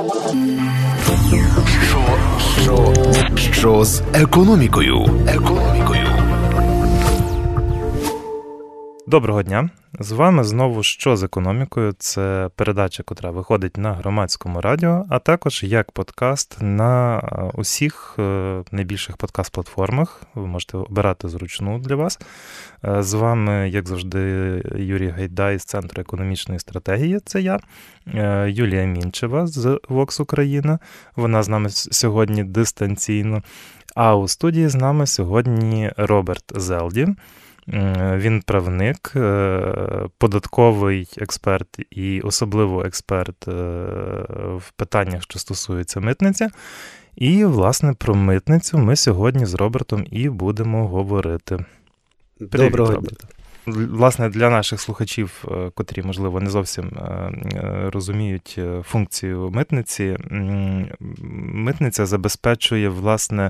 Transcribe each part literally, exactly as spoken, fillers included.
Що, що, що з економікою? Економікою. Доброго дня. З вами знову «Що з економікою?» Це передача, котра виходить на Громадському радіо, а також як подкаст на усіх найбільших подкаст-платформах. Ви можете обирати зручну для вас. З вами, як завжди, Юрій Гайдай з Центру економічної стратегії, це я, Юлія Мінчева з Вокс Україна. Вона з нами сьогодні дистанційно. А у студії з нами сьогодні Роберт Зелді. Він правник, податковий експерт і особливо експерт в питаннях, що стосуються митниці. І, власне, про митницю ми сьогодні з Робертом і будемо говорити. Привіт, Доброго Роберт. Власне, для наших слухачів, котрі, можливо, не зовсім розуміють функцію митниці, митниця забезпечує, власне,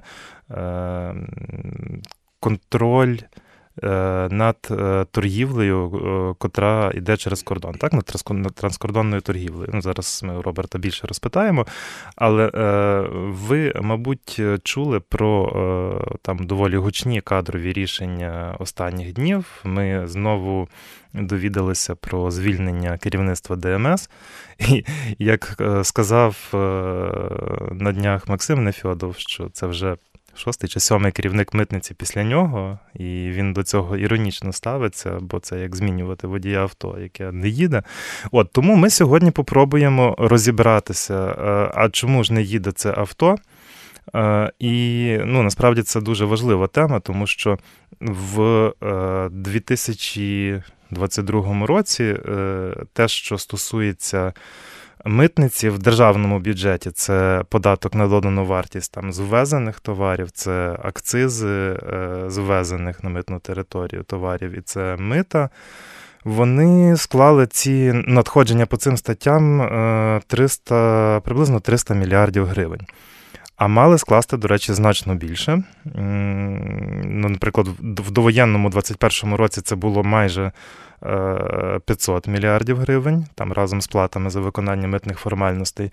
контроль над торгівлею, котра йде через кордон, так? Над транскордонною торгівлею. Ну, зараз ми у Роберта більше розпитаємо, але ви, мабуть, чули про там доволі гучні кадрові рішення останніх днів. Ми знову довідалися про звільнення керівництва ДМС. І, як сказав на днях Максим Нефьодов, що це вже шостий чи сьомий керівник митниці після нього, і він до цього іронічно ставиться, бо це як змінювати водія авто, яке не їде. От, тому ми сьогодні попробуємо розібратися, а чому ж не їде це авто. І, ну, насправді це дуже важлива тема, тому що в дві тисячі двадцять другому році те, що стосується митниці в державному бюджеті, це податок на додану вартість там, з ввезених товарів, це акцизи з ввезених на митну територію товарів і це мита. Вони склали ці надходження по цим статтям триста, приблизно триста мільярдів гривень. А мали скласти, до речі, значно більше. Ну, наприклад, в довоєнному двадцять першому році це було майже п'ятсот мільярдів гривень, там разом з платами за виконання митних формальностей.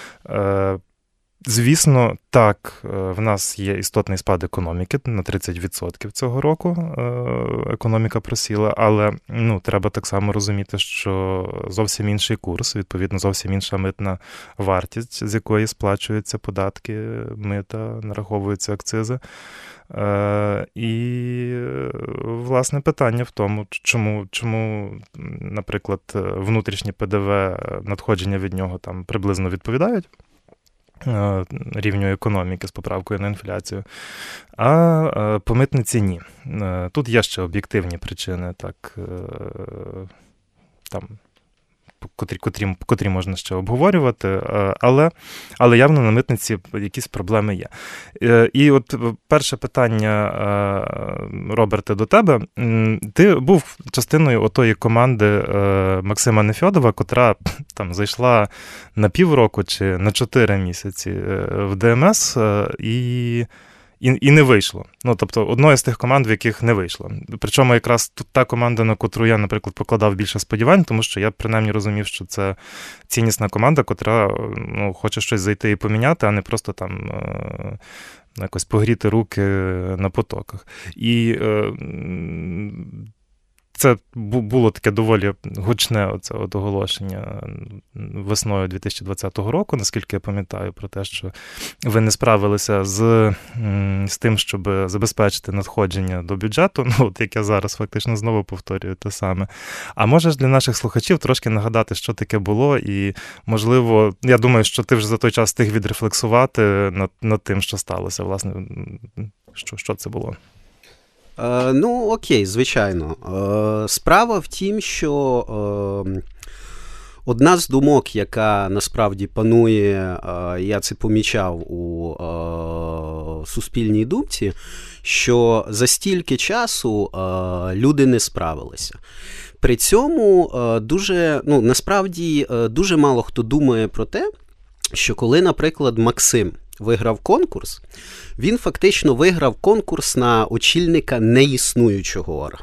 Звісно, так, в нас є істотний спад економіки, на тридцять відсотків цього року економіка просіла, але ну, треба так само розуміти, що зовсім інший курс, відповідно, зовсім інша митна вартість, з якої сплачуються податки, мита, нараховуються акцизи. І, власне, питання в тому, чому, чому, наприклад, внутрішні ПДВ, надходження від нього там приблизно відповідають рівню економіки з поправкою на інфляцію, а по митниці ні. Тут є ще об'єктивні причини, так, там, котрі, котрі, котрі можна ще обговорювати, але, але явно на митниці якісь проблеми є. І от перше питання, Роберте, до тебе. Ти був частиною отої команди Максима Нефьодова, котра там зайшла на півроку чи на чотири місяці в ДМС і... І, і не вийшло. Ну, тобто, одної з тих команд, в яких не вийшло. Причому якраз тут та команда, на котру я, наприклад, покладав більше сподівань, тому що я принаймні розумів, що це ціннісна команда, котра ну, хоче щось зайти і поміняти, а не просто там е- якось погріти руки на потоках. І е- це було таке доволі гучне оце от оголошення весною дві тисячі двадцятого року, наскільки я пам'ятаю, про те, що ви не справилися з, з тим, щоб забезпечити надходження до бюджету, ну, от як я зараз фактично знову повторюю те саме. А можеш для наших слухачів трошки нагадати, що таке було, і, можливо, я думаю, що ти вже за той час встиг відрефлексувати над, над тим, що сталося, власне, що, що це було? Е, ну, окей, звичайно. Е, справа в тім, що е, одна з думок, яка насправді панує, е, я це помічав у е, суспільній думці, що за стільки часу е, люди не справилися. При цьому е, дуже, ну, насправді е, дуже мало хто думає про те, що коли, наприклад, Максим виграв конкурс, він фактично виграв конкурс на очільника неіснуючого органу.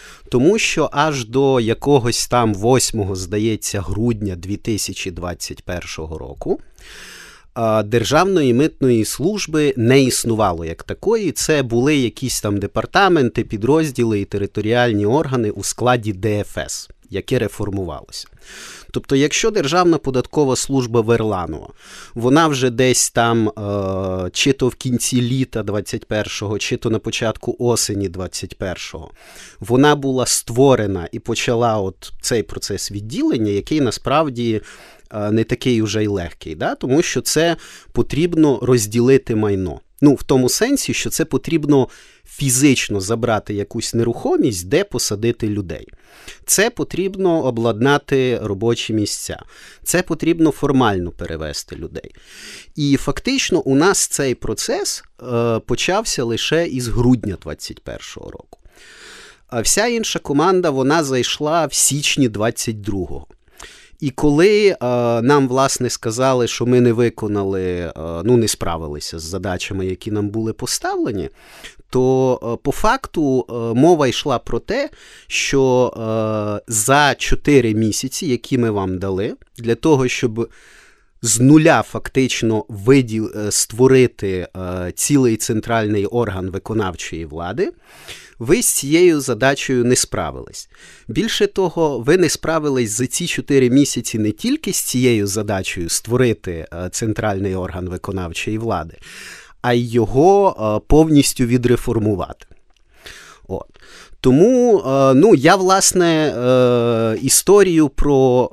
Тому що аж до якогось там восьмого, здається, грудня дві тисячі двадцять першого року Державної митної служби не існувало як такої. Це були якісь там департаменти, підрозділи і територіальні органи у складі Де Еф Ес, яке реформувалося. Тобто, якщо Державна податкова служба Верланова, вона вже десь там е, чи то в кінці літа двадцять першого, чи то на початку осені двадцять першого, вона була створена і почала от цей процес відділення, який насправді е, не такий уже й легкий, да? Тому що це потрібно розділити майно. Ну, в тому сенсі, що це потрібно фізично забрати якусь нерухомість, де посадити людей. Це потрібно обладнати робочі місця. Це потрібно формально перевести людей. І фактично у нас цей процес е, почався лише із грудня двадцять першого року. А вся інша команда, вона зайшла в січні двадцять другого. І коли е, нам, власне, сказали, що ми не виконали, е, ну, не справилися з задачами, які нам були поставлені, то е, по факту е, мова йшла про те, що е, за чотири місяці, які ми вам дали, для того, щоб з нуля фактично виділ, е, створити е, цілий центральний орган виконавчої влади, ви з цією задачею не справились. Більше того, ви не справились за ці чотири місяці не тільки з цією задачею створити центральний орган виконавчої влади, а й його повністю відреформувати. От. Тому, ну, я, власне, історію про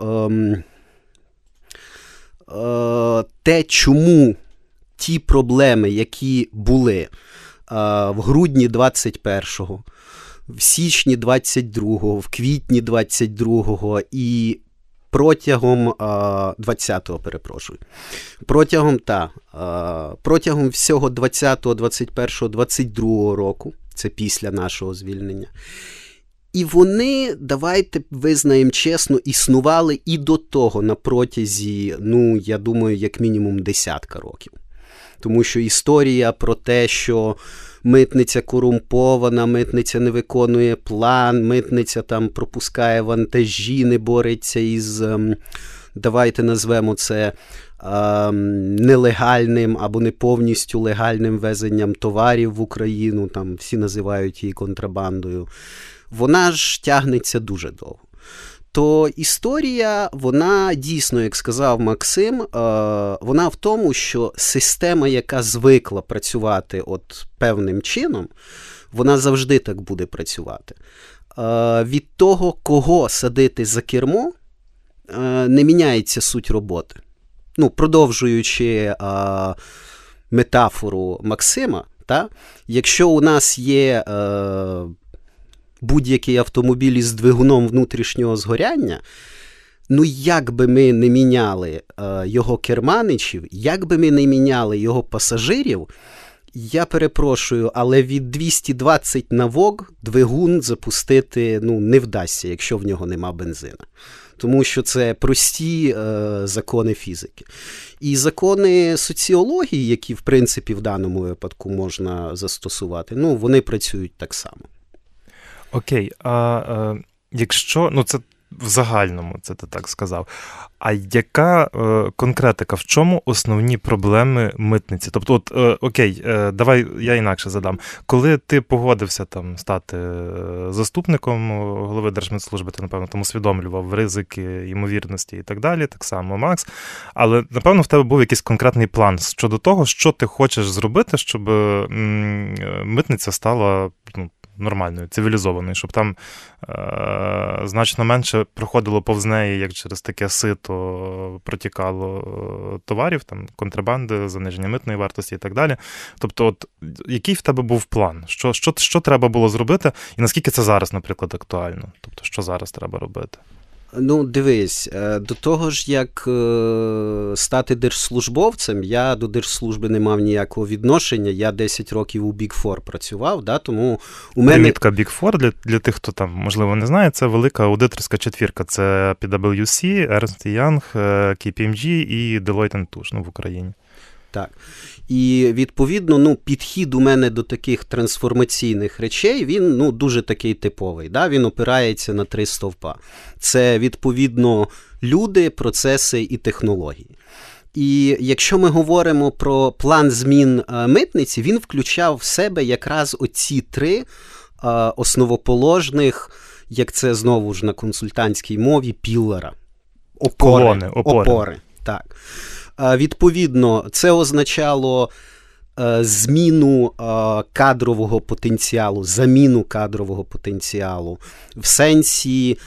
те, чому ті проблеми, які були в грудні двадцять першого, в січні двадцять другого, в квітні двадцять другого і протягом двадцятого, перепрошую, протягом, та, протягом всього двадцятого, двадцять першого, двадцять другого року, це після нашого звільнення. І вони, давайте визнаємо чесно, існували і до того на протязі, ну, я думаю, як мінімум десятка років. Тому що історія про те, що митниця корумпована, митниця не виконує план, митниця там пропускає вантажі, не бореться із, давайте назвемо це, нелегальним або не повністю легальним везенням товарів в Україну, там всі називають її контрабандою, вона ж тягнеться дуже довго. То історія, вона дійсно, як сказав Максим, вона в тому, що система, яка звикла працювати от певним чином, вона завжди так буде працювати. Від того, кого садити за кермо, не міняється суть роботи. Ну, продовжуючи метафору Максима, та, якщо у нас є будь-який автомобіль із двигуном внутрішнього згоряння, ну як би ми не міняли е, його керманичів, як би ми не міняли його пасажирів, я перепрошую, але від двісті двадцять на вог двигун запустити, ну, не вдасться, якщо в нього нема бензина. Тому що це прості е, закони фізики. І закони соціології, які, в принципі, в даному випадку можна застосувати, ну, вони працюють так само. Окей, а, а якщо, ну це в загальному, це ти так сказав, а яка е, конкретика, в чому основні проблеми митниці? Тобто, от, е, окей, е, давай я інакше задам. Коли ти погодився там стати заступником голови Держмитслужби, ти, напевно, там усвідомлював ризики, ймовірності і так далі, так само Макс, але, напевно, в тебе був якийсь конкретний план щодо того, що ти хочеш зробити, щоб м, митниця стала, ну, нормальною, цивілізованою, щоб там е- значно менше проходило повз неї, як через таке сито протікало товарів, там, контрабанди, заниження митної вартості і так далі. Тобто, от, який в тебе був план? Що, що, що треба було зробити? І наскільки це зараз, наприклад, актуально? Тобто, що зараз треба робити? Ну, дивись, до того ж, як стати держслужбовцем, я до держслужби не мав ніякого відношення, я десять років у Big Four працював, да, тому у мене... Примітка Big Four, для, для тих, хто там, можливо, не знає, це велика аудиторська четвірка, це пі дабл ю сі, Ernst and Young, кей пі ем джі і Deloitte and Touche, ну, в Україні. так. І, відповідно, ну, підхід у мене до таких трансформаційних речей, він, ну, дуже такий типовий, да? Він опирається на три стовпа. Це, відповідно, люди, процеси і технології. І якщо ми говоримо про план змін митниці, він включав в себе якраз оці три основоположних, як це знову ж на консультантській мові, піллера. Опори. Колони, опори. Опори, так. Відповідно, це означало зміну кадрового потенціалу, заміну кадрового потенціалу, в сенсі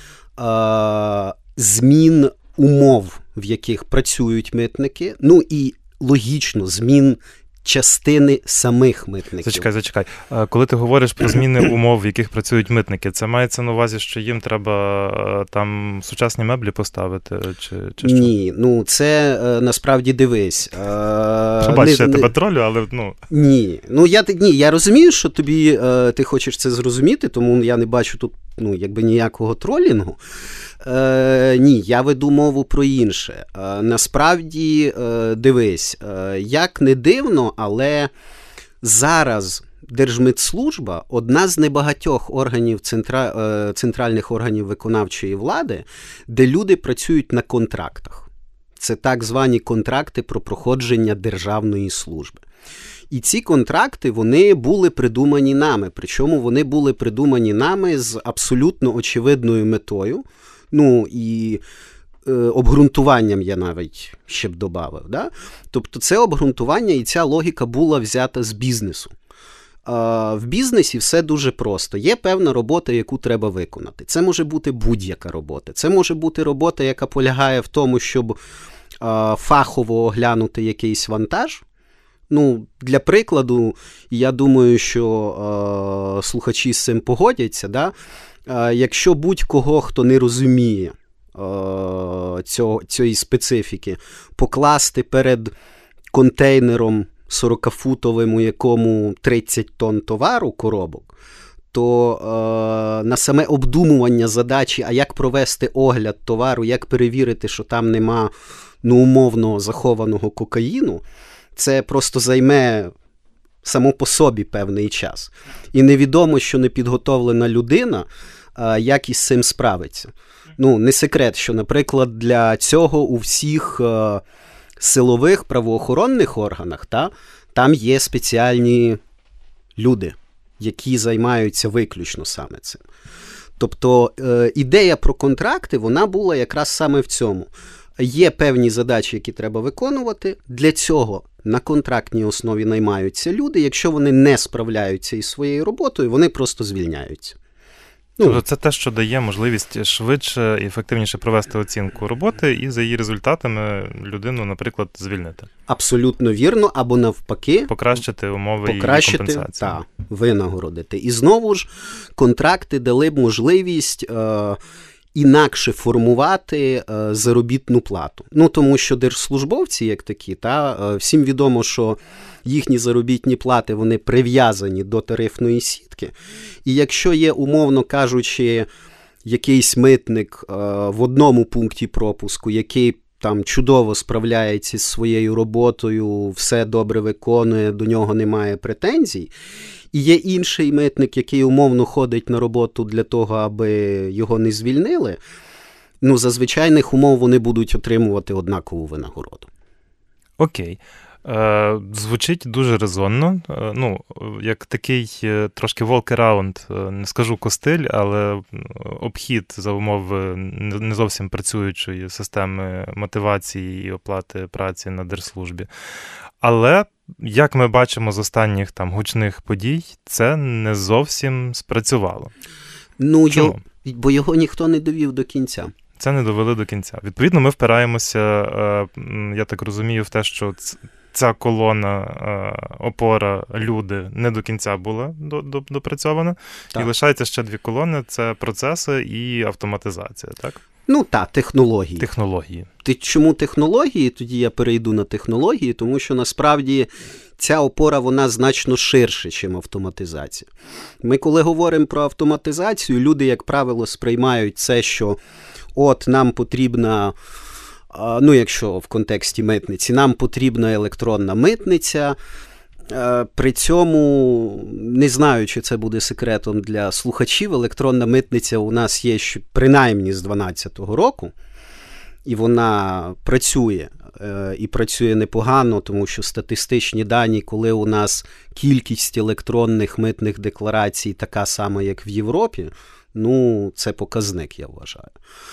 змін умов, в яких працюють митники, ну і логічно, змін частини самих митників. Зачекай, зачекай. Коли ти говориш про зміни умов, в яких працюють митники, це мається на увазі, що їм треба там сучасні меблі поставити? Чи, чи що? Ні, ну це насправді дивись. Бачиш, я тебе тролю, але ну... Ні, ну я, ні, я розумію, що тобі, ти хочеш це зрозуміти, тому я не бачу тут, ну, якби ніякого тролінгу. Е, ні, я веду мову про інше. Е, насправді, е, дивись, е, як не дивно, але зараз Держмитслужба – одна з небагатьох органів, центра, е, центральних органів виконавчої влади, де люди працюють на контрактах. Це так звані контракти про проходження державної служби. І ці контракти, вони були придумані нами, причому вони були придумані нами з абсолютно очевидною метою, ну і е, обґрунтуванням я навіть ще б додав. Да? Тобто це обґрунтування і ця логіка була взята з бізнесу. Е, в бізнесі все дуже просто. Є певна робота, яку треба виконати. Це може бути будь-яка робота. Це може бути робота, яка полягає в тому, щоб е, фахово оглянути якийсь вантаж. Ну, для прикладу, я думаю, що е, слухачі з цим погодяться, да? Е, якщо будь-кого, хто не розуміє е, цього, цієї специфіки, покласти перед контейнером сорокафутовим, у якому тридцять тонн товару, коробок, то е, на саме обдумування задачі, а як провести огляд товару, як перевірити, що там нема, ну, умовно захованого кокаїну, це просто займе само по собі певний час. І невідомо, що непідготовлена людина, як із цим справиться. Ну, не секрет, що, наприклад, для цього у всіх силових правоохоронних органах, та, там є спеціальні люди, які займаються виключно саме цим. Тобто ідея про контракти, вона була якраз саме в цьому. Є певні задачі, які треба виконувати. Для цього на контрактній основі наймаються люди. Якщо вони не справляються із своєю роботою, вони просто звільняються. Ну, тобто це те, що дає можливість швидше і ефективніше провести оцінку роботи і за її результатами людину, наприклад, звільнити. Абсолютно вірно, або навпаки. Покращити умови покращити, її компенсації. Так, винагородити. І знову ж, контракти дали б можливість е- інакше формувати е, заробітну плату. Ну, тому що держслужбовці, як такі, та, е, всім відомо, що їхні заробітні плати, вони прив'язані до тарифної сітки. І якщо є, умовно кажучи, якийсь митник е, в одному пункті пропуску, який там чудово справляється зі своєю роботою, все добре виконує, до нього немає претензій, і є інший митник, який умовно ходить на роботу для того, аби його не звільнили, ну, за звичайних умов вони будуть отримувати однакову винагороду. Окей. Е, звучить дуже резонно. Е, ну, як такий е, трошки walk-around, е, не скажу костиль, але обхід за умови не зовсім працюючої системи мотивації і оплати праці на держслужбі. Але, як ми бачимо з останніх там гучних подій, це не зовсім спрацювало. Ну, Чому? Його, бо його ніхто не довів до кінця. Це не довели до кінця. Відповідно, ми впираємося, я так розумію, в те, що ця колона, опора, люди не до кінця була допрацьована. І лишається ще дві колони – це процеси і автоматизація, так? Ну так, технології. Технології. Ти, чому технології? Тоді я перейду на технології, тому що насправді ця опора, вона значно ширше, ніж автоматизація. Ми коли говоримо про автоматизацію, люди, як правило, сприймають це, що от нам потрібна ну, якщо в контексті митниці, нам потрібна електронна митниця. При цьому, не знаю, чи це буде секретом для слухачів, електронна митниця у нас є ще принаймні з дванадцятого року, і вона працює, і працює непогано, тому що статистичні дані, коли у нас кількість електронних митних декларацій така сама, як в Європі, ну, це показник, я вважаю.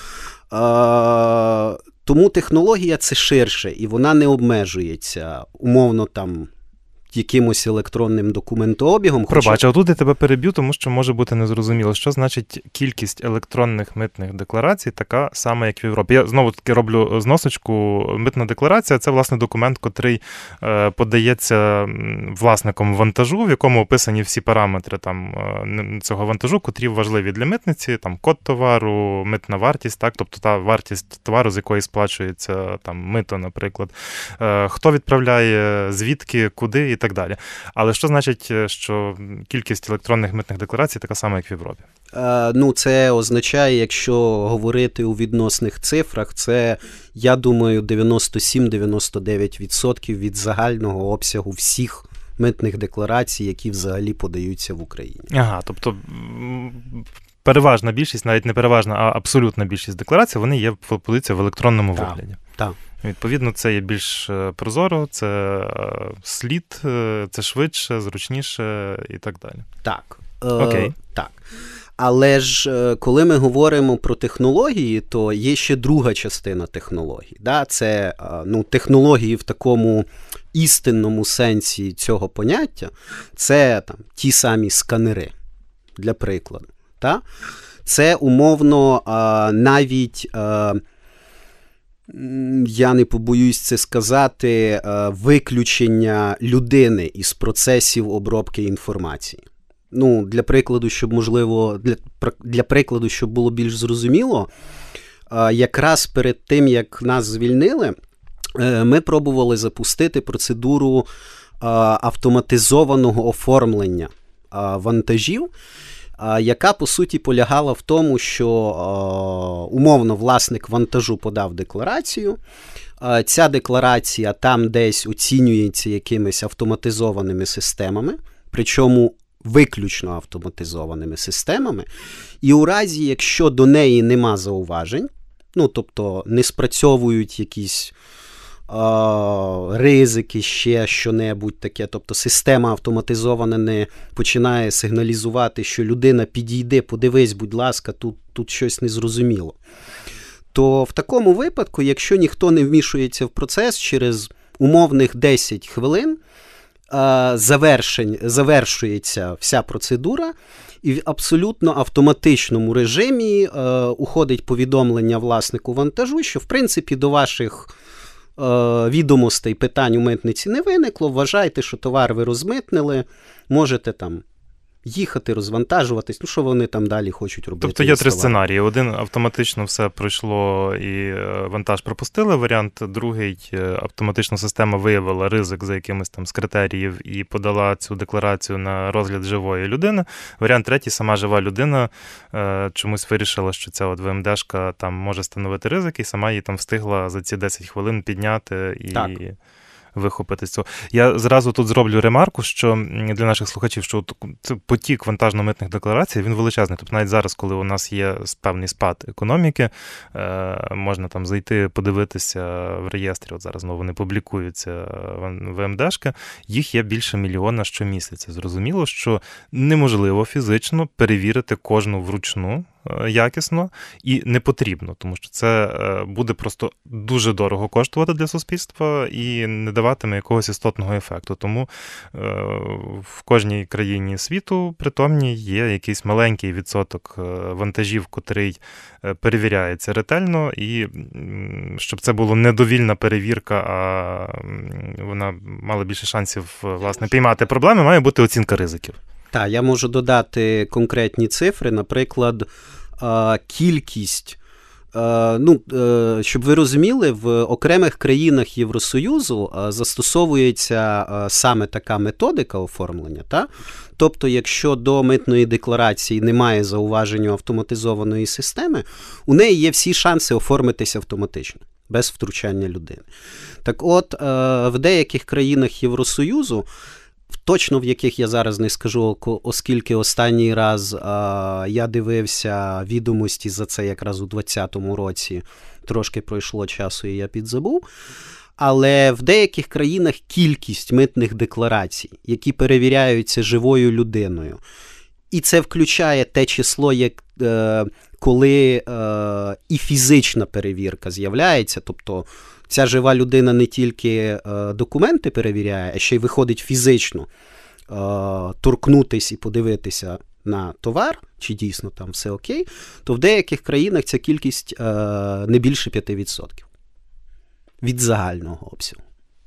Тому технологія це ширше, і вона не обмежується, умовно, там, якимось електронним документообігом. Пробач, а тут я тебе переб'ю, тому що може бути незрозуміло, що значить кількість електронних митних декларацій така сама, як в Європі. Я знову-таки роблю зносочку. Митна декларація – це, власне, документ, котрий е, подається власником вантажу, в якому описані всі параметри там, цього вантажу, котрі важливі для митниці, там код товару, митна вартість, так, тобто та вартість товару, з якої сплачується там мито, наприклад. Е, хто відправляє, звідки, куди і так далі. Але що значить, що кількість електронних митних декларацій така сама, як в Європі? Е, ну, це означає, якщо говорити у відносних цифрах, це, я думаю, дев'яносто сім - дев'яносто дев'ять відсотків від загального обсягу всіх митних декларацій, які взагалі подаються в Україні. Ага, тобто переважна більшість, навіть не переважна, а абсолютна більшість декларацій, вони є подаються в електронному так, вигляді. Так. Відповідно, це є більш прозоро, це слід, це швидше, зручніше і так далі. Так. Окей. Е, так. Але ж, коли ми говоримо про технології, то є ще друга частина технологій. Да? Це ну, технології в такому істинному сенсі цього поняття. Це там, ті самі сканери, для прикладу. Да? Це, умовно, навіть... я не побоюсь це сказати, виключення людини із процесів обробки інформації. Ну, для прикладу, щоб, можливо, для, для прикладу, щоб було більш зрозуміло, якраз перед тим, як нас звільнили, ми пробували запустити процедуру автоматизованого оформлення вантажів, яка, по суті, полягала в тому, що умовно власник вантажу подав декларацію, ця декларація там десь оцінюється якимись автоматизованими системами, причому виключно автоматизованими системами, і у разі, якщо до неї нема зауважень, ну, тобто не спрацьовують якісь ризики, ще що-небудь таке, тобто система автоматизована не починає сигналізувати, що людина підійде, подивись, будь ласка, тут, тут щось незрозуміло. То в такому випадку, якщо ніхто не вмішується в процес, через умовних десять хвилин завершень, завершується вся процедура, і в абсолютно автоматичному режимі е, уходить повідомлення власнику вантажу, що, в принципі, до ваших відомостей питань у митниці не виникло, вважайте, що товар ви розмитнили, можете там їхати, розвантажуватись, ну що вони там далі хочуть робити. Тобто є три сценарії. Один, автоматично все пройшло і вантаж пропустили варіант, другий, автоматично система виявила ризик за якимось там з критеріїв і подала цю декларацію на розгляд живої людини. Варіант третій, сама жива людина е, чомусь вирішила, що ця от ВМДшка там може становити ризик, і сама її там встигла за ці десять хвилин підняти і... Так. Вихопити з цього. Я зразу тут зроблю ремарку, що для наших слухачів, що потік вантажно-митних декларацій, він величезний. Тобто навіть зараз, коли у нас є певний спад економіки, можна там зайти, подивитися в реєстрі, от зараз знову не публікуються ВМДшки, їх є більше мільйона щомісяця. Зрозуміло, що неможливо фізично перевірити кожну вручну якісно і не потрібно, тому що це буде просто дуже дорого коштувати для суспільства і не даватиме якогось істотного ефекту. Тому в кожній країні світу притомній є якийсь маленький відсоток вантажів, котрий перевіряється ретельно, і щоб це була не довільна перевірка, а вона мала більше шансів, власне, піймати проблеми, має бути оцінка ризиків. Так, я можу додати конкретні цифри, наприклад, кількість, ну, щоб ви розуміли, в окремих країнах Євросоюзу застосовується саме така методика оформлення, та? Тобто, якщо до митної декларації немає зауваження автоматизованої системи, у неї є всі шанси оформитися автоматично. без втручання людини. Так от, в деяких країнах Євросоюзу, точно в яких я зараз не скажу, оскільки останній раз я дивився відомості за це якраз у двадцятому році, трошки пройшло часу і я підзабув, але в деяких країнах кількість митних декларацій, які перевіряються живою людиною, і це включає те число, як, е, коли е, і фізична перевірка з'являється, тобто ця жива людина не тільки е, документи перевіряє, а ще й виходить фізично е, торкнутись і подивитися на товар, чи дійсно там все окей, то в деяких країнах ця кількість е, не більше п'ять відсотків від загального обсягу.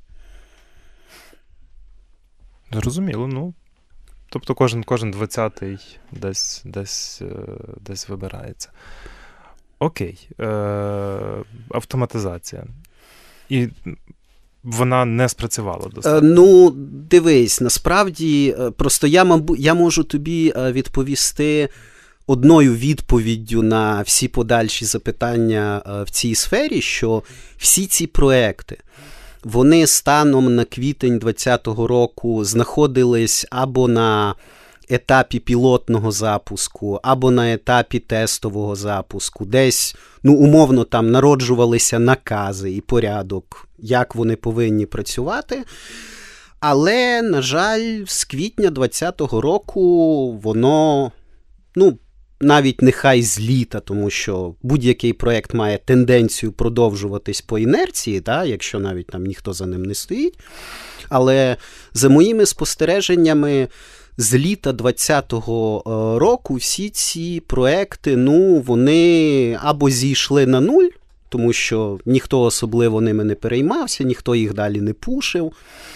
Зрозуміло, ну. Тобто кожен, кожен двадцятий десь, десь, десь вибирається. Окей. Е, автоматизація. І вона не спрацювала достатньо. Е, ну, дивись, насправді, просто я, я можу тобі відповісти одною відповіддю на всі подальші запитання в цій сфері, що всі ці проекти, вони станом на квітень двадцятого року знаходились або на етапі пілотного запуску, або на етапі тестового запуску. Десь, ну, умовно, там народжувалися накази і порядок, як вони повинні працювати. Але, на жаль, з квітня двадцятого року воно, ну, навіть нехай з літа, тому що будь-який проєкт має тенденцію продовжуватись по інерції, та, якщо навіть там ніхто за ним не стоїть. Але за моїми спостереженнями, з літа двадцятого року всі ці проекти, ну, вони або зійшли на нуль, тому що ніхто особливо ними не переймався, ніхто їх далі не пушив,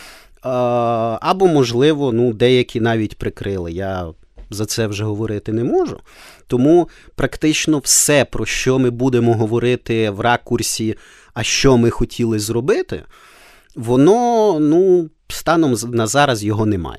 або, можливо, ну, деякі навіть прикрили. Я за це вже говорити не можу. Тому практично все, про що ми будемо говорити в ракурсі, а що ми хотіли зробити, воно, ну, станом на зараз його немає.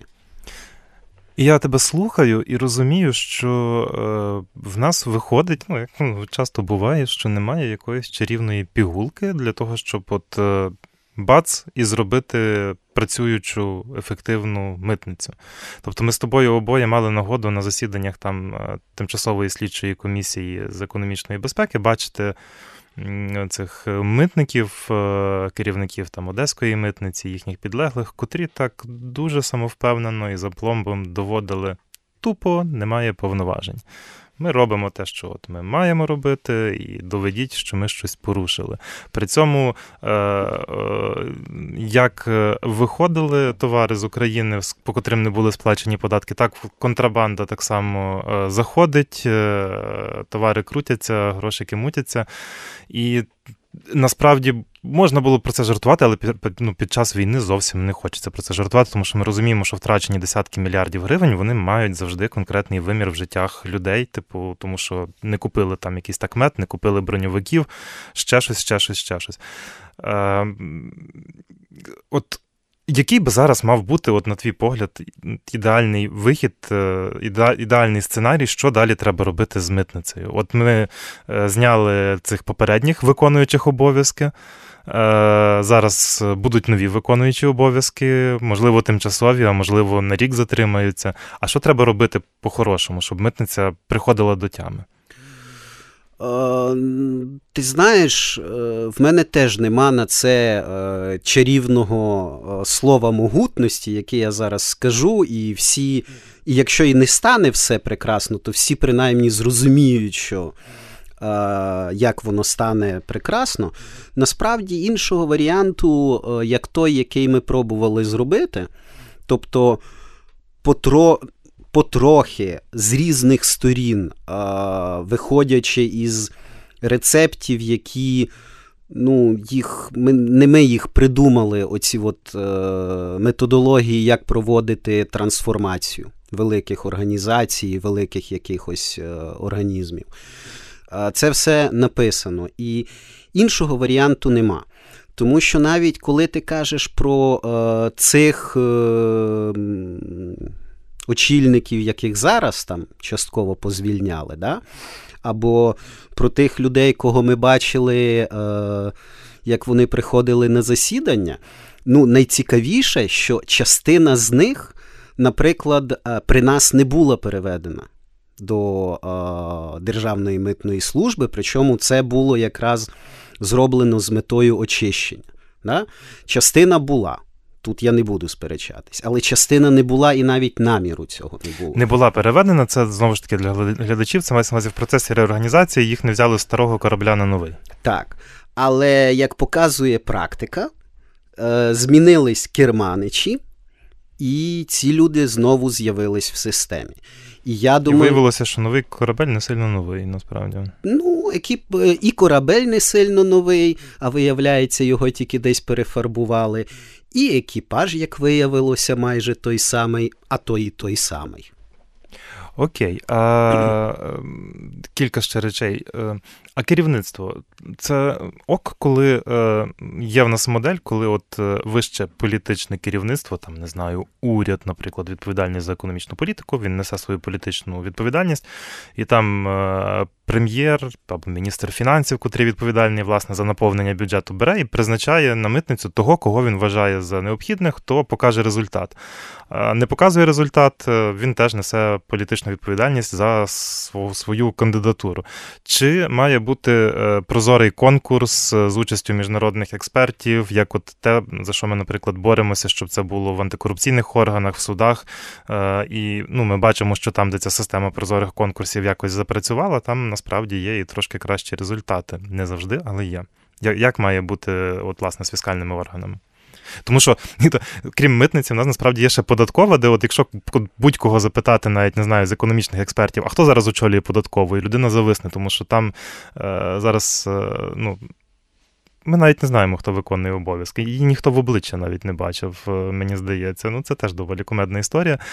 І я тебе слухаю і розумію, що е, в нас виходить, ну, як ну, часто буває, що немає якоїсь чарівної пігулки для того, щоб от е, бац і зробити працюючу, ефективну митницю. Тобто ми з тобою обоє мали нагоду на засіданнях там Тимчасової слідчої комісії з економічної безпеки бачити цих митників, керівників там Одеської митниці, їхніх підлеглих, котрі так дуже самовпевнено і за пломбом доводили: тупо немає повноважень. Ми робимо те, що от ми маємо робити, і доведіть, що ми щось порушили. При цьому, е, е, як виходили товари з України, по котрим не були сплачені податки, так контрабанда так само е, заходить, е, товари крутяться, грошики мутяться. І насправді можна було про це жартувати, але під, ну, під час війни зовсім не хочеться про це жартувати, тому що ми розуміємо, що втрачені десятки мільярдів гривень, вони мають завжди конкретний вимір в життях людей, типу, тому що не купили там якийсь так мед, не купили броньовиків, ще щось, ще щось, ще щось. Е, от який би зараз мав бути, от на твій погляд, ідеальний вихід, ідеальний сценарій, що далі треба робити з митницею? От ми зняли цих попередніх виконуючих обов'язки, зараз будуть нові виконуючі обов'язки, можливо, тимчасові, а можливо, на рік затримаються. А що треба робити по-хорошому, щоб митниця приходила до тями? Ти знаєш, в мене теж нема на це чарівного слова могутності, яке я зараз скажу, і всі, і якщо і не стане все прекрасно, то всі принаймні зрозуміють, що як воно стане прекрасно. Насправді іншого варіанту, як той, який ми пробували зробити, тобто потро... потрохи, з різних сторін, виходячи із рецептів, які, ну, їх, ми, не ми їх придумали, оці от методології, як проводити трансформацію великих організацій, великих якихось організмів. Це все написано. І іншого варіанту нема. Тому що навіть коли ти кажеш про е, цих е, очільників, яких зараз там частково позвільняли, да? Або про тих людей, кого ми бачили, е, як вони приходили на засідання, ну, найцікавіше, що частина з них, наприклад, при нас не була переведена до е, Державної митної служби, причому це було якраз зроблено з метою очищення. Да? Частина була. Тут я не буду сперечатись. Але частина не була і навіть наміру цього не було. Не була переведена, це знову ж таки для глядачів, це мається на увазі в процесі реорганізації, їх не взяли з старого корабля на новий. Так. Але, як показує практика, е, змінились керманичі, і ці люди знову з'явились в системі. І, я думаю, і виявилося, що новий корабель не сильно новий, насправді. Ну, екіп... і корабель не сильно новий, а виявляється, його тільки десь перефарбували. І екіпаж, як виявилося, майже той самий, а то і той самий. Окей. А, кілька ще речей. А керівництво? Це ок, коли є в нас модель, коли от вище політичне керівництво, там, не знаю, уряд, наприклад, відповідальний за економічну політику, він несе свою політичну відповідальність, і там прем'єр або міністр фінансів, котрий відповідальний, власне, за наповнення бюджету, бере і призначає на митницю того, кого він вважає за необхідне, хто покаже результат. Не показує результат, він теж несе політичну відповідальність за свою кандидатуру. Чи має бути прозорий конкурс з участю міжнародних експертів, як от те, за що ми, наприклад, боремося, щоб це було в антикорупційних органах, в судах, і ну, ми бачимо, що там, де ця система прозорих конкурсів якось запрацювала, там насправді є і трошки кращі результати. Не завжди, але є. Як має бути, от, власне, з фіскальними органами? Тому що, крім митниці, в нас насправді є ще податкова, де от якщо будь-кого запитати, навіть, не знаю, з економічних експертів, а хто зараз очолює податкову, і людина зависне, тому що там е, зараз, е, ну, ми навіть не знаємо, хто виконує обов'язки. Її ніхто в обличчя навіть не бачив, мені здається. Ну, це теж доволі кумедна історія. Е,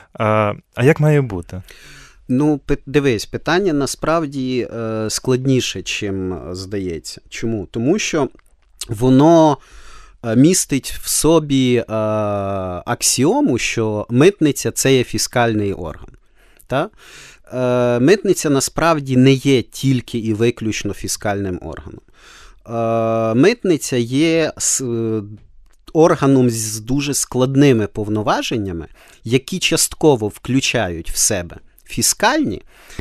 а як має бути? Ну, дивись, питання насправді е, складніше, чим здається. Чому? Тому що воно містить в собі е, аксіому, що митниця – це є фіскальний орган. Та? Е, митниця насправді не є тільки і виключно фіскальним органом. Е, митниця є с, е, органом з дуже складними повноваженнями, які частково включають в себе фіскальні,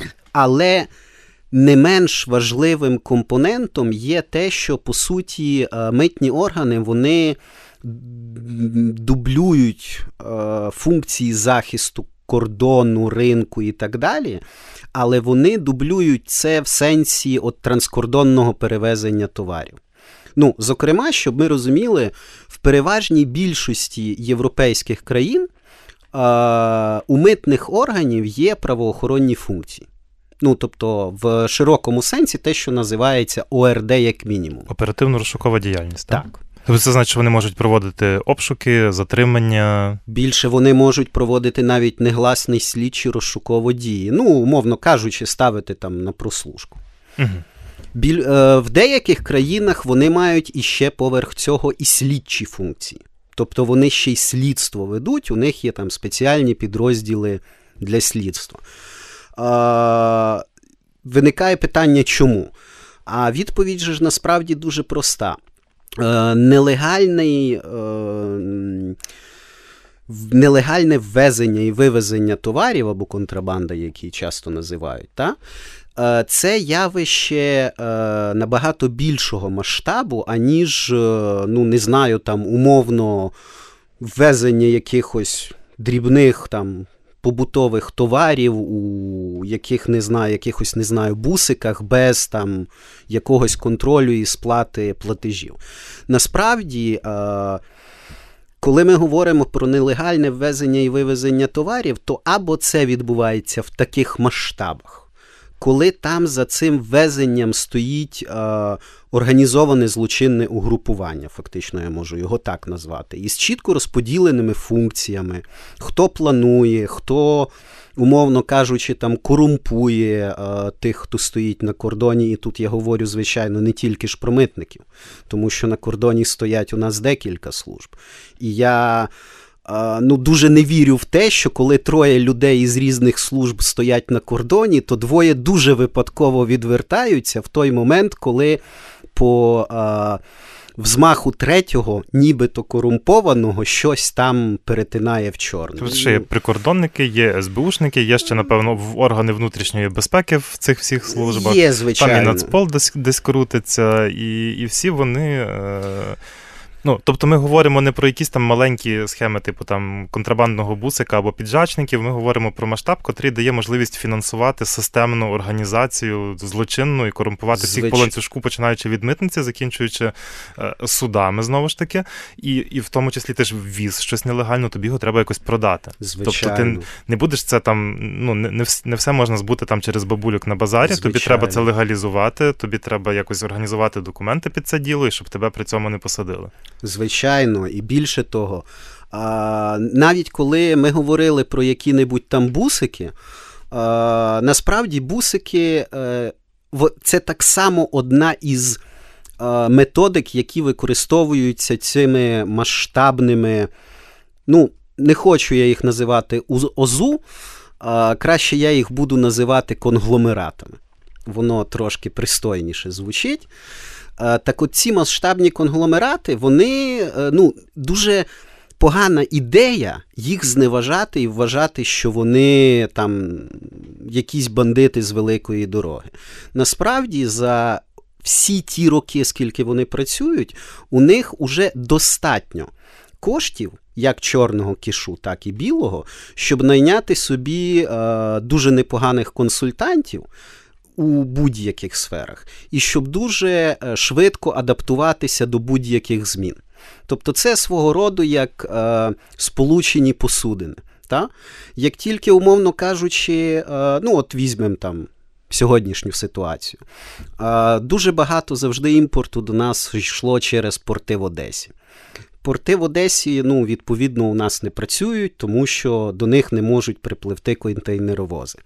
але не менш важливим компонентом є те, що, по суті, митні органи, вони дублюють функції захисту кордону, ринку і так далі, але вони дублюють це в сенсі от транскордонного перевезення товарів. Ну, зокрема, щоб ми розуміли, в переважній більшості європейських країн у митних органів є правоохоронні функції. Ну, тобто, в широкому сенсі те, що називається О Ер Де як мінімум. Оперативно-розшукова діяльність, так? Так. Тобто це значить, що вони можуть проводити обшуки, затримання? Більше вони можуть проводити навіть негласні слідчі розшукові дії. Ну, умовно кажучи, ставити там на прослушку. Угу. Біль... В деяких країнах вони мають іще поверх цього і слідчі функції. Тобто вони ще й слідство ведуть, у них є там спеціальні підрозділи для слідства. Uh, виникає питання, чому? А відповідь же ж насправді дуже проста. Uh, нелегальний, uh, нелегальне ввезення і вивезення товарів, або контрабанда, які часто називають, та? Uh, це явище uh, набагато більшого масштабу, аніж, uh, ну, не знаю, там, умовно, ввезення якихось дрібних, там, побутових товарів, у яких, не знаю, якихось, не знаю, бусиках, без там якогось контролю і сплати платежів. Насправді, коли ми говоримо про нелегальне ввезення і вивезення товарів, то або це відбувається в таких масштабах, коли там за цим ввезенням стоїть е, організоване злочинне угрупування, фактично я можу його так назвати, із чітко розподіленими функціями, хто планує, хто, умовно кажучи, там корумпує е, тих, хто стоїть на кордоні, і тут я говорю, звичайно, не тільки ж про митників, тому що на кордоні стоять у нас декілька служб. І я... Ну, дуже не вірю в те, що коли троє людей із різних служб стоять на кордоні, то двоє дуже випадково відвертаються в той момент, коли по а, взмаху третього, нібито корумпованого, щось там перетинає в чорне. Тут ще є прикордонники, є ес бе ушники, є ще, напевно, органи внутрішньої безпеки в цих всіх службах. Є, звичайно. Там і Нацпол десь, десь крутиться, і, і всі вони... Е... Ну, тобто ми говоримо не про якісь там маленькі схеми, типу там контрабандного бусика або піджачників, ми говоримо про масштаб, котрий дає можливість фінансувати системну організацію злочинну і корумпувати всіх Звич... по ланцюжку, починаючи від митниці, закінчуючи е, судами, знову ж таки, і, і в тому числі теж ввіз щось нелегально, тобі його треба якось продати. Звичайно. Тобто ти не будеш це там, ну, не, не, не все можна збути там через бабульок на базарі, Звичайно. Тобі треба це легалізувати, тобі треба якось організувати документи під це діло, і щоб тебе при цьому не посадили. Звичайно, і більше того, а, навіть коли ми говорили про які-небудь там бусики, а, насправді бусики а, це так само одна із а, методик, які використовуються цими масштабними, ну, не хочу я їх називати ОЗУ, а краще я їх буду називати конгломератами. Воно трошки пристойніше звучить. Так от ці масштабні конгломерати, вони, ну, дуже погана ідея їх зневажати і вважати, що вони там якісь бандити з великої дороги. Насправді, за всі ті роки, скільки вони працюють, у них уже достатньо коштів, як чорного кішу, так і білого, щоб найняти собі е, дуже непоганих консультантів у будь-яких сферах, і щоб дуже швидко адаптуватися до будь-яких змін. Тобто це свого роду як е, сполучені посудини. Та? Як тільки, умовно кажучи, е, ну от візьмемо там сьогоднішню ситуацію, е, дуже багато завжди імпорту до нас йшло через порти в Одесі. Порти в Одесі, ну, відповідно, у нас не працюють, тому що до них не можуть припливти контейнеровози.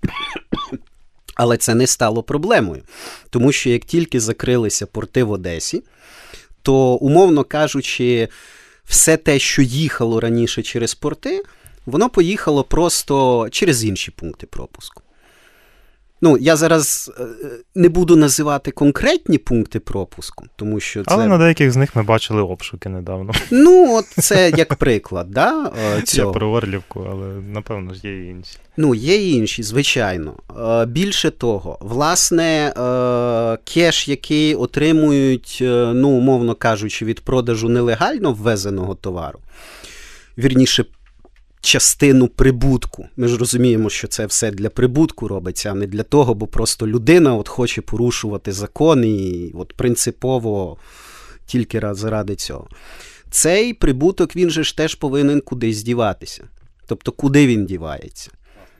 Але це не стало проблемою, тому що як тільки закрилися порти в Одесі, то, умовно кажучи, все те, що їхало раніше через порти, воно поїхало просто через інші пункти пропуску. Ну, я зараз не буду називати конкретні пункти пропуску, тому що це... Але на деяких з них ми бачили обшуки недавно. Ну, от це як приклад, да, цього. Я про Орлівку, але, напевно, ж є і інші. Ну, є і інші, звичайно. Більше того, власне, кеш, який отримують, ну, умовно кажучи, від продажу нелегально ввезеного товару, вірніше, частину прибутку. Ми ж розуміємо, що це все для прибутку робиться, а не для того, бо просто людина от хоче порушувати закон і от принципово тільки заради цього. Цей прибуток, він же ж теж повинен кудись діватися. Тобто, куди він дівається?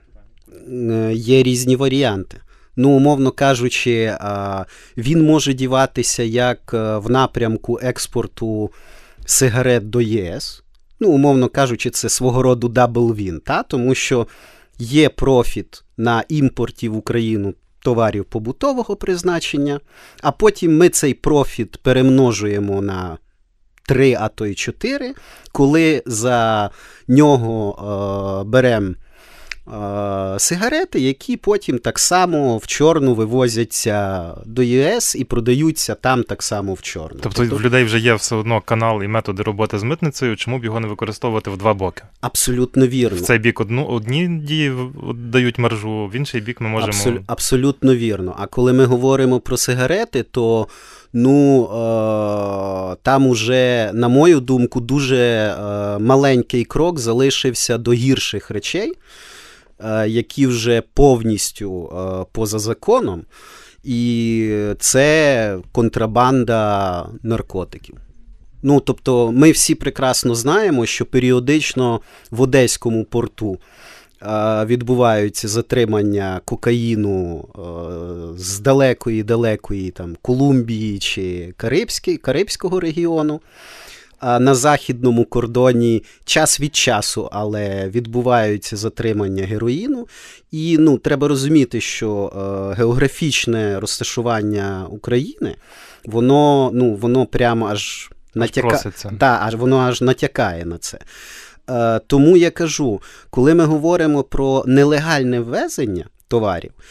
Є різні варіанти. Ну, умовно кажучи, він може діватися як в напрямку експорту сигарет до ЄС. Ну, умовно кажучи, це свого роду дабл-він, та? Тому що є профіт на імпорті в Україну товарів побутового призначення, а потім ми цей профіт перемножуємо на три, а то й чотири, коли за нього е, беремо е, сигарети, які потім так само в чорну вивозяться до ЄС і продаються там так само в чорну. Тобто, тобто в людей вже є все одно канал і методи роботи з митницею, чому б його не використовувати в два боки? Абсолютно вірно. В цей бік одну, одні дії дають маржу, в інший бік ми можемо... Абсолю, абсолютно вірно. А коли ми говоримо про сигарети, то ну, е, там уже, на мою думку, дуже е, маленький крок залишився до гірших речей, е, які вже повністю е, поза законом, і це контрабанда наркотиків. Ну, тобто, ми всі прекрасно знаємо, що періодично в Одеському порту відбуваються затримання кокаїну з далекої-далекої там Колумбії чи Карибської, Карибського регіону. А на західному кордоні час від часу, але відбуваються затримання героїну. І, ну, треба розуміти, що е, географічне розташування України, воно, ну, воно прямо аж натякає, да, аж воно аж натякає на це. Е, тому я кажу, коли ми говоримо про нелегальне ввезення товарів,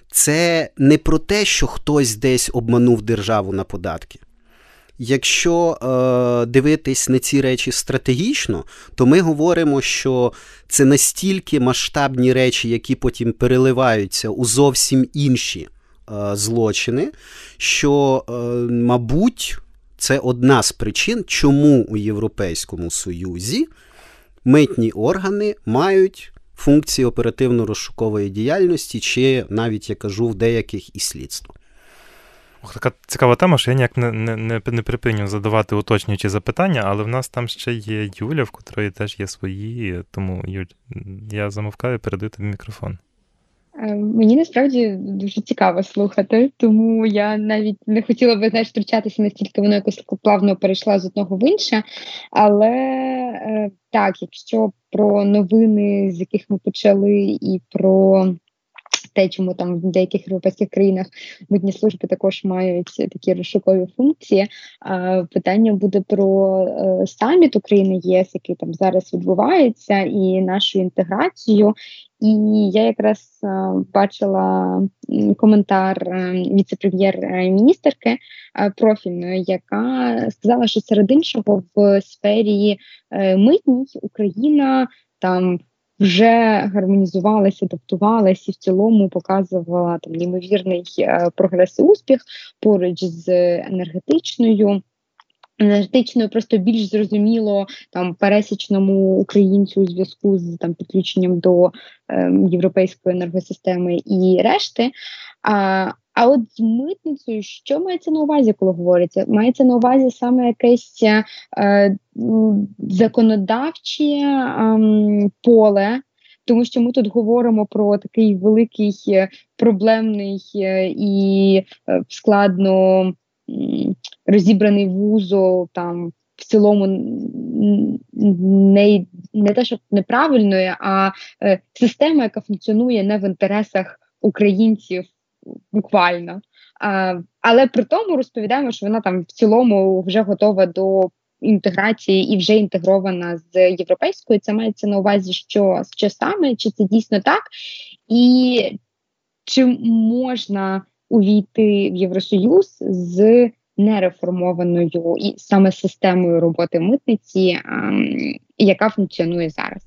це не про те, що хтось десь обманув державу на податки. Якщо е, дивитись на ці речі стратегічно, то ми говоримо, що це настільки масштабні речі, які потім переливаються у зовсім інші е, злочини, що, е, мабуть, це одна з причин, чому у Європейському Союзі митні органи мають функції оперативно-розшукової діяльності, чи навіть, я кажу, в деяких і слідства. Ох, така цікава тема, що я ніяк не, не, не, не припиню задавати уточнюючі запитання, але в нас там ще є Юля, в котрої теж є свої, тому, Юль, я замовкаю, передаю тобі мікрофон. Мені насправді дуже цікаво слухати, тому я навіть не хотіла би, знаєш, втручатися, настільки воно якось плавно перейшло з одного в інше, але так, якщо про новини, з яких ми почали, і про те, чому там в деяких європейських країнах митні служби також мають такі розшукові функції. Питання буде про саміт України ЄС, який там зараз відбувається, і нашу інтеграцію. І я якраз бачила коментар віце-прем'єр-міністерки профільної, яка сказала, що серед іншого в сфері митній Україна там вже гармонізувалася, адаптувалася і в цілому показувала там неймовірний е, прогрес і успіх поруч з енергетичною. Енергетичною просто більш зрозуміло там пересічному українцю у зв'язку з там підключенням до е, європейської енергосистеми і решти. А, а от з митницею, що мається на увазі, коли говориться? Мається на увазі саме якесь е, законодавче е, поле, тому що ми тут говоримо про такий великий, проблемний і складно розібраний вузол, там в цілому не, не те, що неправильної, а е, система, яка функціонує не в інтересах українців буквально. А, але при тому розповідаємо, що вона там в цілому вже готова до інтеграції і вже інтегрована з європейською. Це мається на увазі, що, що саме, чи це дійсно так, і чи можна увійти в Євросоюз з нереформованою і саме системою роботи митниці, яка функціонує зараз.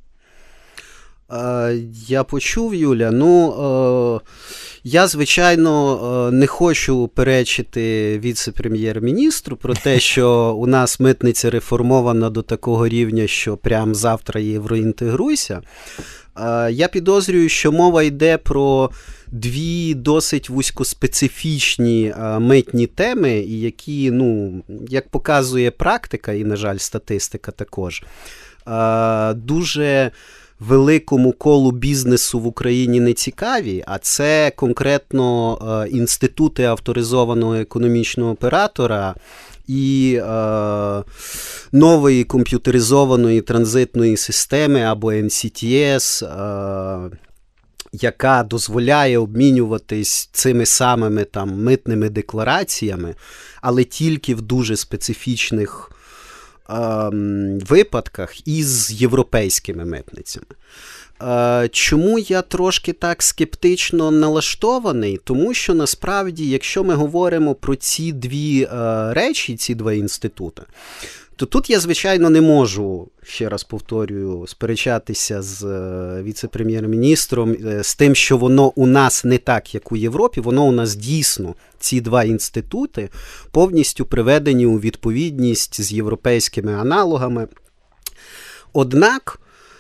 Я почув, Юля. Ну, я, звичайно, не хочу перечити віце-прем'єр-міністру про те, що у нас митниця реформована до такого рівня, що прям завтра євроінтегруйся. Я підозрюю, що мова йде про дві досить вузькоспецифічні митні теми, які, ну, як показує практика і, на жаль, статистика також, дуже великому колу бізнесу в Україні не цікаві, а це конкретно інститути авторизованого економічного оператора і е, нової комп'ютеризованої транзитної системи або ен сі ті ес, е, яка дозволяє обмінюватись цими самими там митними деклараціями, але тільки в дуже специфічних е, випадках із європейськими митницями. Чому я трошки так скептично налаштований? Тому що, насправді, якщо ми говоримо про ці дві е, речі, ці два інститути, то тут я, звичайно, не можу, ще раз повторюю, сперечатися з е, віце-прем'єр-міністром, е, з тим, що воно у нас не так, як у Європі, воно у нас дійсно, ці два інститути, повністю приведені у відповідність з європейськими аналогами. Однак,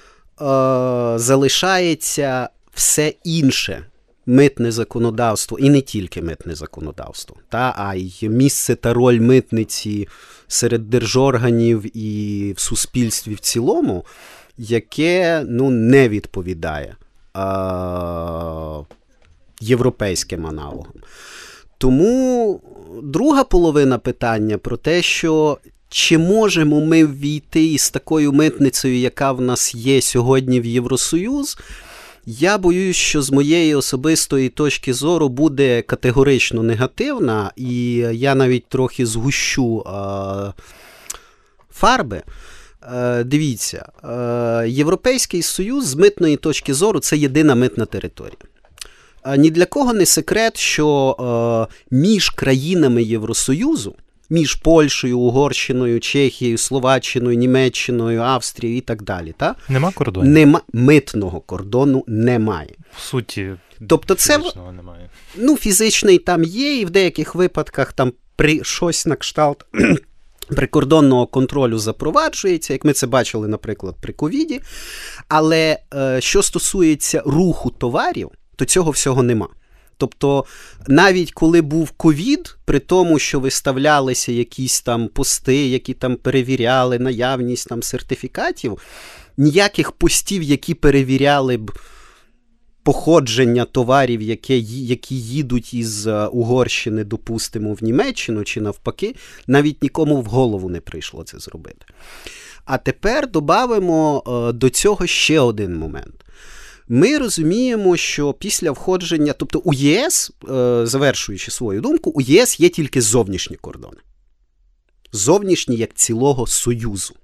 залишається все інше митне законодавство, і не тільки митне законодавство, та, а й місце та роль митниці серед держорганів і в суспільстві в цілому, яке, ну, не відповідає а, європейським аналогам. Тому друга половина питання про те, що чи можемо ми ввійти із такою митницею, яка в нас є сьогодні в Євросоюз, я боюсь, що з моєї особистої точки зору буде категорично негативна, і я навіть трохи згущу а, фарби. А, дивіться, а, Європейський Союз з митної точки зору – це єдина митна територія. ні для кого не секрет, що е, між країнами Євросоюзу, між Польщею, Угорщиною, Чехією, Словаччиною, Німеччиною, Австрією і так далі, та? Нема кордону? Нема, митного кордону немає. В суті, тобто це, фізичного немає. Ну, фізичний там є, і в деяких випадках там при щось на кшталт прикордонного контролю запроваджується, як ми це бачили, наприклад, при ковіді. Але е, що стосується руху товарів, то цього всього нема. Тобто, навіть коли був ковід, при тому, що виставлялися якісь там пости, які там перевіряли наявність там сертифікатів, ніяких постів, які перевіряли б походження товарів, які, які їдуть із Угорщини, допустимо, в Німеччину чи навпаки, навіть нікому в голову не прийшло це зробити. А тепер додамо до цього ще один момент. Ми розуміємо, що після входження, тобто у ЄС, завершуючи свою думку, у ЄС є тільки зовнішні кордони. Зовнішні як цілого Союзу.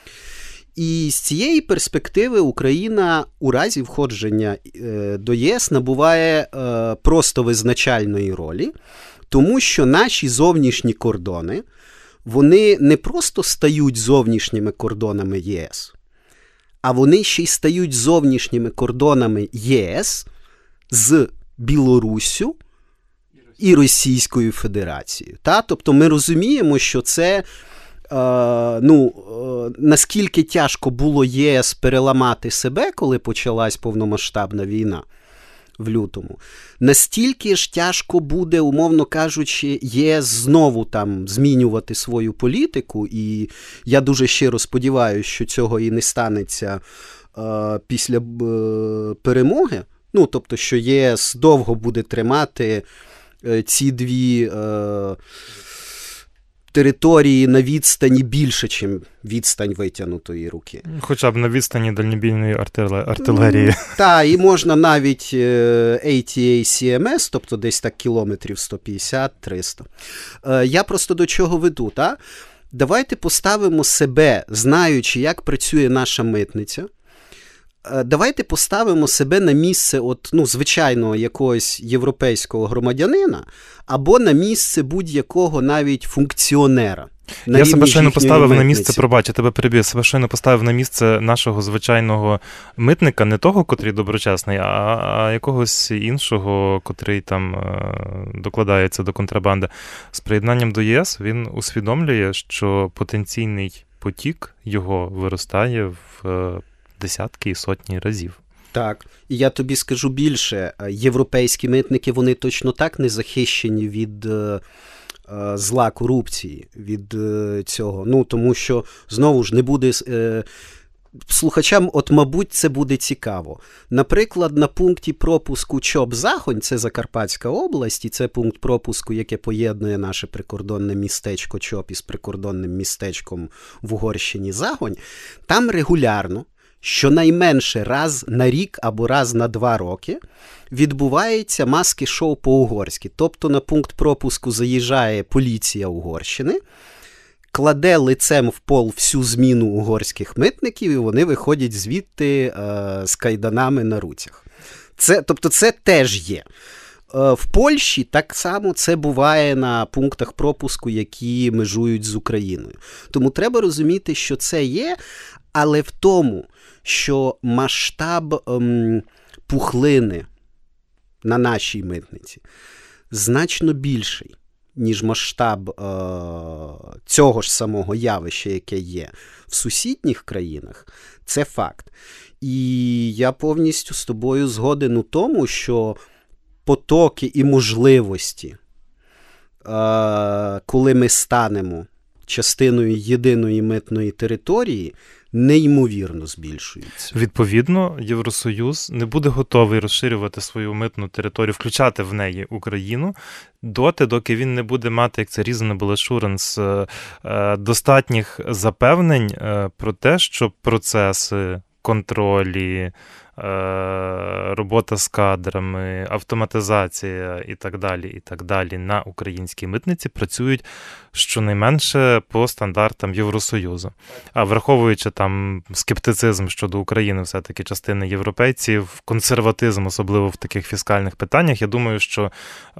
І з цієї перспективи Україна у разі входження до ЄС набуває просто визначальної ролі, тому що наші зовнішні кордони, вони не просто стають зовнішніми кордонами ЄС, а вони ще й стають зовнішніми кордонами ЄС з Білоруссю і Російською Федерацією. Та? Тобто ми розуміємо, що це, е, ну, е, наскільки тяжко було ЄС переламати себе, коли почалась повномасштабна війна в лютому, настільки ж тяжко буде, умовно кажучи, ЄС знову там змінювати свою політику, і я дуже щиро сподіваюся, що цього і не станеться е, після е, перемоги. Ну, тобто, що ЄС довго буде тримати е, ці дві е, території на відстані більше, ніж відстань витягнутої руки. Хоча б на відстані дальнобійної артилерії. Mm, так, і можна навіть ей ті ей сі ем ес, тобто десь так кілометрів сто п'ятдесят - триста. Я просто до чого веду, так? Давайте поставимо себе, знаючи, як працює наша митниця, давайте поставимо себе на місце от, ну, звичайного якогось європейського громадянина або на місце будь-якого навіть функціонера. Я себе щойно поставив митниці. на місце, пробач, я тебе переб'ю, себе щойно поставив на місце нашого звичайного митника, не того, котрий доброчесний, а, а якогось іншого, котрий там е, докладається до контрабанди. З приєднанням до ЄС він усвідомлює, що потенційний потік його виростає в е, десятки і сотні разів. Так, і я тобі скажу більше, європейські митники, вони точно так не захищені від е, зла корупції, від е, цього. Ну, тому що, знову ж, не буде... Е, слухачам, от, мабуть, це буде цікаво. Наприклад, на пункті пропуску Чоп-Захонь, це Закарпатська область, і це пункт пропуску, яке поєднує наше прикордонне містечко Чоп із прикордонним містечком в Угорщині Захонь, там регулярно, щонайменше раз на рік або раз на два роки відбувається маски-шоу по-угорськи. Тобто на пункт пропуску заїжджає поліція Угорщини, кладе лицем в пол всю зміну угорських митників, і вони виходять звідти е, з кайданами на руцях. Це, тобто це теж є. Е, в Польщі так само це буває на пунктах пропуску, які межують з Україною. Тому треба розуміти, що це є, але в тому, що масштаб ем, пухлини на нашій митниці значно більший, ніж масштаб е, цього ж самого явища, яке є в сусідніх країнах, це факт. І я повністю з тобою згоден у тому, що потоки і можливості, е, коли ми станемо частиною єдиної митної території, неймовірно збільшується. Відповідно, Євросоюз не буде готовий розширювати свою митну територію, включати в неї Україну, доти, доки він не буде мати, як це reasonable assurance, достатніх запевнень про те, що процеси контролі, робота з кадрами, автоматизація і так далі, і так далі на українській митниці працюють щонайменше по стандартам Євросоюзу. А враховуючи там скептицизм щодо України все-таки частини європейців, консерватизм, особливо в таких фіскальних питаннях, я думаю, що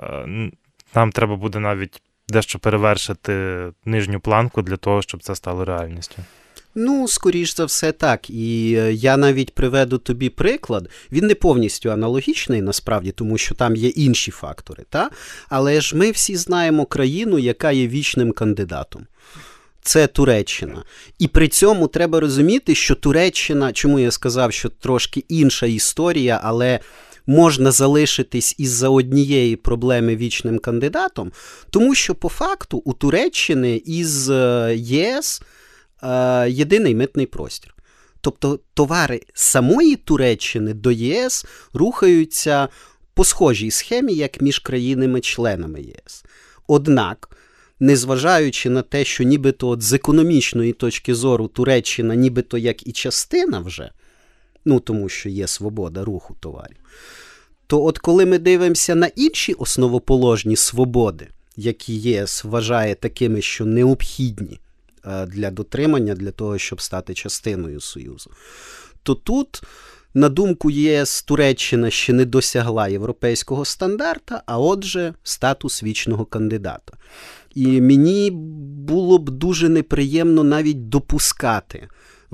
нам треба буде навіть дещо перевершити нижню планку для того, щоб це стало реальністю. Ну, скоріш за все так. І я навіть приведу тобі приклад. Він не повністю аналогічний, насправді, тому що там є інші фактори. Та? Але ж ми всі знаємо країну, яка є вічним кандидатом. Це Туреччина. І при цьому треба розуміти, що Туреччина, чому я сказав, що трошки інша історія, але можна залишитись із-за однієї проблеми вічним кандидатом, тому що по факту у Туреччини із ЄС єдиний митний простір. Тобто товари самої Туреччини до ЄС рухаються по схожій схемі, як між країнами-членами ЄС. Однак, незважаючи на те, що нібито от з економічної точки зору Туреччина нібито як і частина вже, ну тому що є свобода руху товарів, то от коли ми дивимося на інші основоположні свободи, які ЄС вважає такими, що необхідні для дотримання, для того, щоб стати частиною Союзу, то тут, на думку ЄС, Туреччина ще не досягла європейського стандарта, а отже, статус вічного кандидата. І мені було б дуже неприємно навіть допускати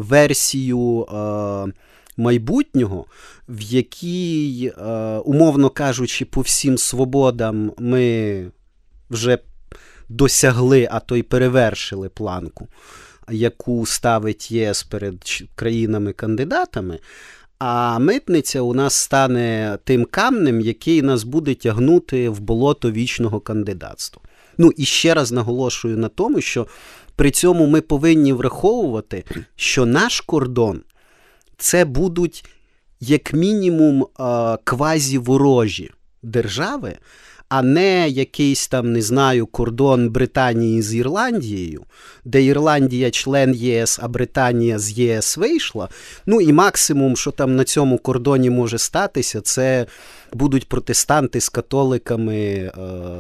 версію е, майбутнього, в якій, е, умовно кажучи, по всім свободам ми вже досягли, а то й перевершили планку, яку ставить ЄС перед країнами-кандидатами, а митниця у нас стане тим камнем, який нас буде тягнути в болото вічного кандидатства. Ну, і ще раз наголошую на тому, що при цьому ми повинні враховувати, що наш кордон – це будуть, як мінімум, квазіворожі держави, а не якийсь там, не знаю, кордон Британії з Ірландією, де Ірландія член ЄС, а Британія з ЄС вийшла. Ну і максимум, що там на цьому кордоні може статися, це будуть протестанти з католиками е-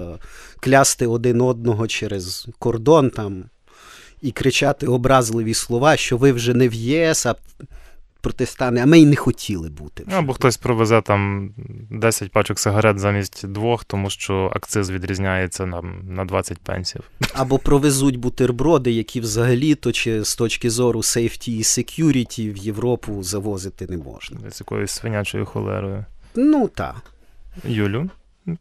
клясти один одного через кордон там і кричати образливі слова, що ви вже не в ЄС, а протестанти, а ми й не хотіли бути. Або хтось провезе там десять пачок сигарет замість двох, тому що акциз відрізняється на, на двадцять пенсів. Або провезуть бутерброди, які взагалі-то чи з точки зору safety і security в Європу завозити не можна. З якоюсь свинячою холерою. Ну, так. Юлю?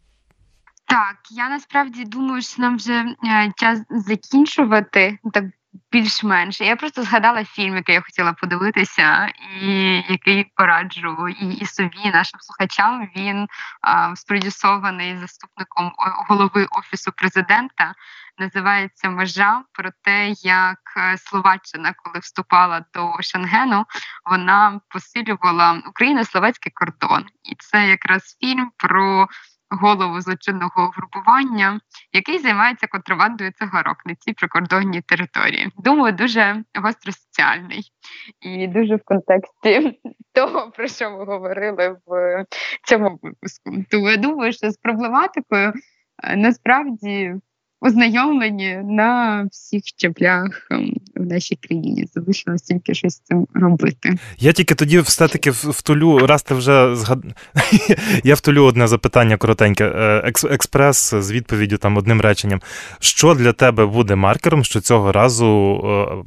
Так, я насправді думаю, що нам вже е, час закінчувати, так більш-менш. Я просто згадала фільм, який я хотіла подивитися, і який пораджу і, і собі, і нашим слухачам. Він а, спродюсований заступником голови Офісу президента. Називається «Межа», про те, як Словаччина, коли вступала до Шенгену, вона посилювала Україно-словацький кордон. І це якраз фільм про голову злочинного групування, який займається контрабандою цигарок на цій прикордонній території. Думаю, дуже гостросоціальний і дуже в контексті того, про що ми говорили в цьому випуску. Тому я думаю, що з проблематикою насправді ознайомлені на всіх щаблях в нашій країні. Залишилось тільки щось з цим робити. Я тільки тоді все-таки втулю, раз ти вже згад... Я втулю одне запитання коротеньке. Експрес з відповіддю там одним реченням. Що для тебе буде маркером, що цього разу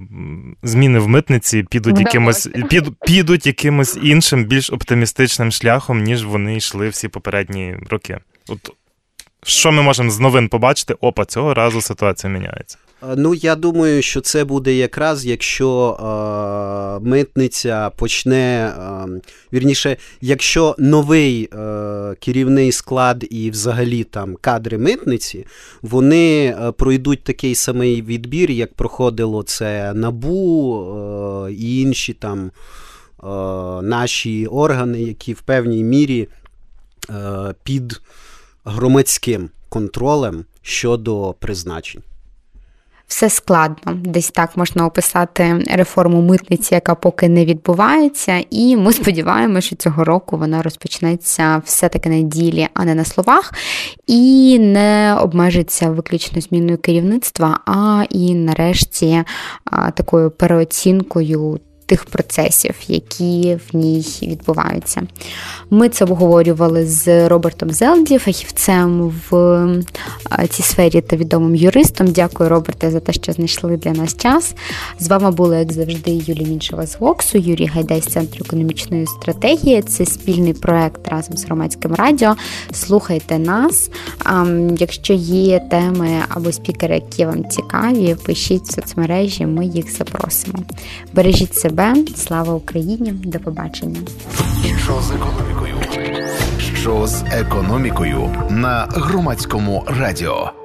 зміни в митниці підуть якимось, під, підуть якимось іншим, більш оптимістичним шляхом, ніж вони йшли всі попередні роки? От що ми можемо з новин побачити? Опа, цього разу ситуація міняється. Ну, я думаю, що це буде якраз, якщо е, митниця почне, е, вірніше, якщо новий е, керівний склад і взагалі там кадри митниці, вони е, пройдуть такий самий відбір, як проходило це НАБУ е, і інші там е, наші органи, які в певній мірі е, під громадським контролем щодо призначень. все складно. Десь так можна описати реформу митниці, яка поки не відбувається, і ми сподіваємося, що цього року вона розпочнеться все-таки на ділі, а не на словах, і не обмежиться виключно зміною керівництва, а і нарешті такою переоцінкою тих процесів, які в ній відбуваються. Ми це обговорювали з Робертом Зелді, фахівцем в цій сфері та відомим юристом. Дякую, Роберте, за те, що знайшли для нас час. З вами була, як завжди, Юлія Міншова з Воксу, Юрій Гайдай з Центру економічної стратегії. Це спільний проект разом з Громадським радіо. Слухайте нас. Якщо є теми або спікери, які вам цікаві, пишіть в соцмережі, ми їх запросимо. Бережіть себе. Слава Україні! До побачення! Що з економікою? Що з економікою на Громадському радіо?